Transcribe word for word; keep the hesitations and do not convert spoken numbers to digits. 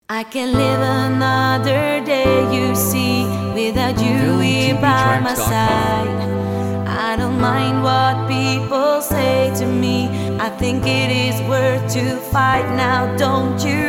I can live another day, you see, without you here by my side. I don't mind what people say to me. I think it is worth to fight now, don't you?